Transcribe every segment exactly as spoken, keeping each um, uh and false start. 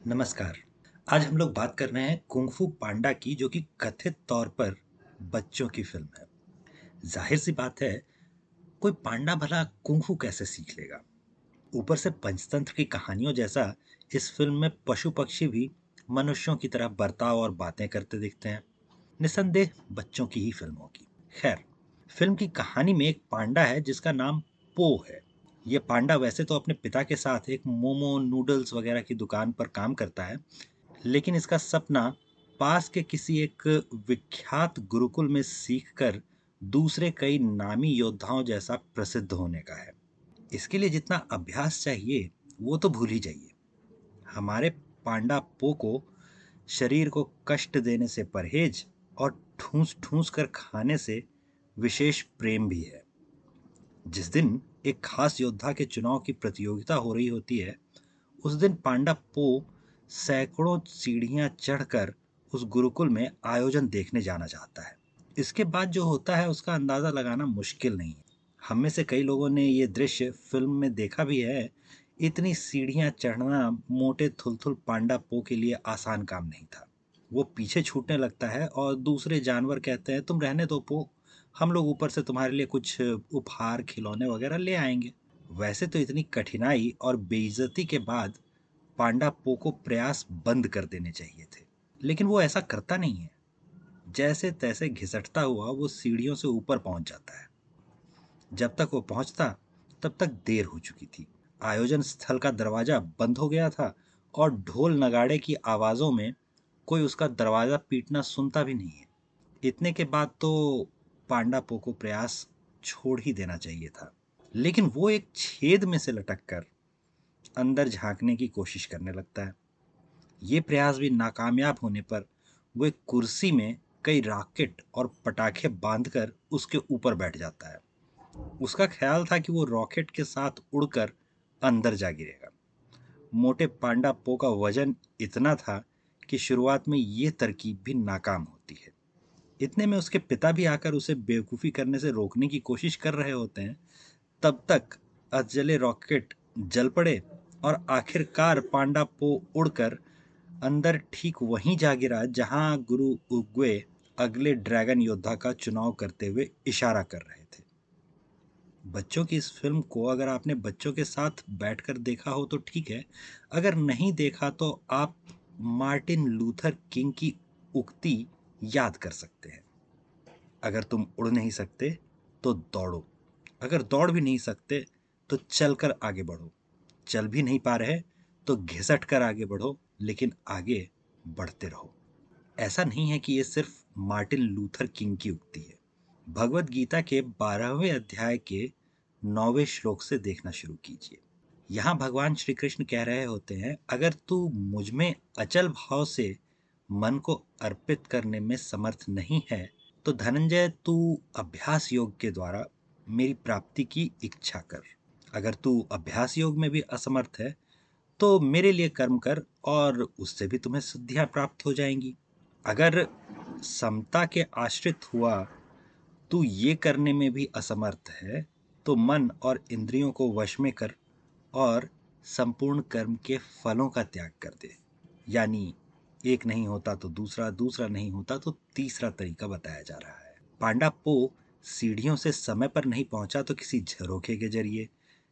नमस्कार। आज हम लोग बात कर रहे हैं कुंग फू पांडा की, जो कि कथित तौर पर बच्चों की फिल्म है। जाहिर सी बात है, कोई पांडा भला कुंग फू कैसे सीख लेगा। ऊपर से पंचतंत्र की कहानियों जैसा इस फिल्म में पशु पक्षी भी मनुष्यों की तरह बर्ताव और बातें करते दिखते हैं। निसंदेह बच्चों की ही फिल्म होगी। खैर, फिल्म की कहानी में एक पांडा है जिसका नाम पो है। ये पांडा वैसे तो अपने पिता के साथ एक मोमो नूडल्स वगैरह की दुकान पर काम करता है, लेकिन इसका सपना पास के किसी एक विख्यात गुरुकुल में सीखकर दूसरे कई नामी योद्धाओं जैसा प्रसिद्ध होने का है। इसके लिए जितना अभ्यास चाहिए वो तो भूल ही जाइए। हमारे पांडा पो को शरीर को कष्ट देने से परहेज और ठूस ठूस कर खाने से विशेष प्रेम भी है। जिस दिन एक खास योद्धा के चुनाव की प्रतियोगिता हो रही होती है, उस दिन पांडा पो सैकड़ों सीढ़ियां चढ़कर उस गुरुकुल में आयोजन देखने जाना चाहता है। इसके बाद जो होता है उसका अंदाजा लगाना मुश्किल नहीं है। हम में से कई लोगों ने ये दृश्य फिल्म में देखा भी है। इतनी सीढ़ियां चढ़ना मोटे थुलथुल पांडा पो के लिए आसान काम नहीं था। वो पीछे छूटने लगता है और दूसरे जानवर कहते हैं, तुम रहने दो पो, हम लोग ऊपर से तुम्हारे लिए कुछ उपहार खिलौने वगैरह ले आएंगे। वैसे तो इतनी कठिनाई और बेइज्जती के बाद पांडा पो को प्रयास बंद कर देने चाहिए थे, लेकिन वो ऐसा करता नहीं है। जैसे तैसे घिसटता हुआ वो सीढ़ियों से ऊपर पहुंच जाता है। जब तक वो पहुंचता तब तक देर हो चुकी थी। आयोजन स्थल का दरवाजा बंद हो गया था और ढोल नगाड़े की आवाजों में कोई उसका दरवाजा पीटना सुनता भी नहीं है। इतने के बाद तो पांडा पो को प्रयास छोड़ ही देना चाहिए था, लेकिन वो एक छेद में से लटक कर अंदर झांकने की कोशिश करने लगता है। ये प्रयास भी नाकामयाब होने पर वो एक कुर्सी में कई रॉकेट और पटाखे बांधकर उसके ऊपर बैठ जाता है। उसका ख्याल था कि वो रॉकेट के साथ उड़कर अंदर जा गिरेगा। मोटे पांडा पो का वजन इतना था कि शुरुआत में ये तरकीब भी नाकाम होती है। इतने में उसके पिता भी आकर उसे बेवकूफ़ी करने से रोकने की कोशिश कर रहे होते हैं। तब तक अधजले रॉकेट जल पड़े और आखिरकार पांडा पो उड़कर अंदर ठीक वहीं जा गिरा जहां गुरु उग्वे अगले ड्रैगन योद्धा का चुनाव करते हुए इशारा कर रहे थे। बच्चों की इस फिल्म को अगर आपने बच्चों के साथ बैठकर देखा हो तो ठीक है। अगर नहीं देखा तो आप मार्टिन लूथर किंग की उक्ति याद कर सकते हैं, अगर तुम उड़ नहीं सकते तो दौड़ो, अगर दौड़ भी नहीं सकते तो चलकर आगे बढ़ो, चल भी नहीं पा रहे तो घिसट कर आगे बढ़ो, लेकिन आगे बढ़ते रहो। ऐसा नहीं है कि ये सिर्फ मार्टिन लूथर किंग की उक्ति है। भगवत गीता के बारहवें अध्याय के नौवें श्लोक से देखना शुरू कीजिए। यहाँ भगवान श्री कृष्ण कह रहे होते हैं, अगर तू मुझ में अचल भाव से मन को अर्पित करने में समर्थ नहीं है तो धनंजय तू अभ्यास योग के द्वारा मेरी प्राप्ति की इच्छा कर। अगर तू अभ्यास योग में भी असमर्थ है तो मेरे लिए कर्म कर और उससे भी तुम्हें सिद्धियां प्राप्त हो जाएंगी। अगर समता के आश्रित हुआ तू ये करने में भी असमर्थ है तो मन और इंद्रियों को वश में कर और संपूर्ण कर्म के फलों का त्याग कर दे। यानी एक नहीं होता तो दूसरा, दूसरा नहीं होता तो तीसरा तरीका बताया जा रहा है। पांडा पो सीढ़ियों से समय पर नहीं पहुंचा तो किसी झरोखे के जरिए,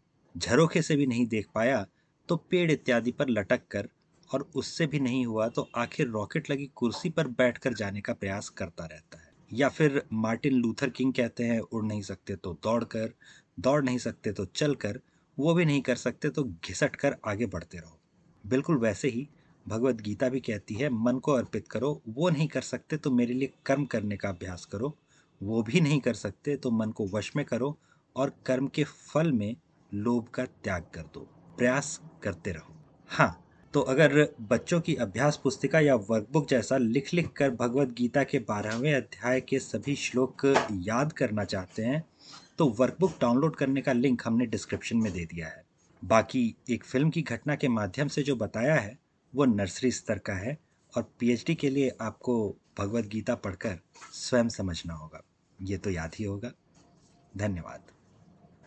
झरोखे से भी नहीं देख पाया तो पेड़ इत्यादि पर लटक कर, और उससे भी नहीं हुआ तो आखिर रॉकेट लगी कुर्सी पर बैठकर जाने का प्रयास करता रहता है। या फिर मार्टिन लूथर किंग कहते हैं, उड़ नहीं सकते तो दौड़ कर, दौड़ नहीं सकते तो चल कर, वो भी नहीं कर सकते तो घिसट कर आगे बढ़ते रहो। बिल्कुल वैसे ही भगवत गीता भी कहती है, मन को अर्पित करो, वो नहीं कर सकते तो मेरे लिए कर्म करने का अभ्यास करो, वो भी नहीं कर सकते तो मन को वश में करो और कर्म के फल में लोभ का त्याग कर दो, प्रयास करते रहो। हाँ, तो अगर बच्चों की अभ्यास पुस्तिका या वर्कबुक जैसा लिख लिख कर भगवत गीता के बारहवें अध्याय के सभी श्लोक याद करना चाहते हैं तो वर्कबुक डाउनलोड करने का लिंक हमने डिस्क्रिप्शन में दे दिया है। बाकी एक फिल्म की घटना के माध्यम से जो बताया है वो नर्सरी स्तर का है, और पीएचडी के लिए आपको भगवत गीता पढ़कर स्वयं समझना होगा। ये तो याद ही होगा। धन्यवाद।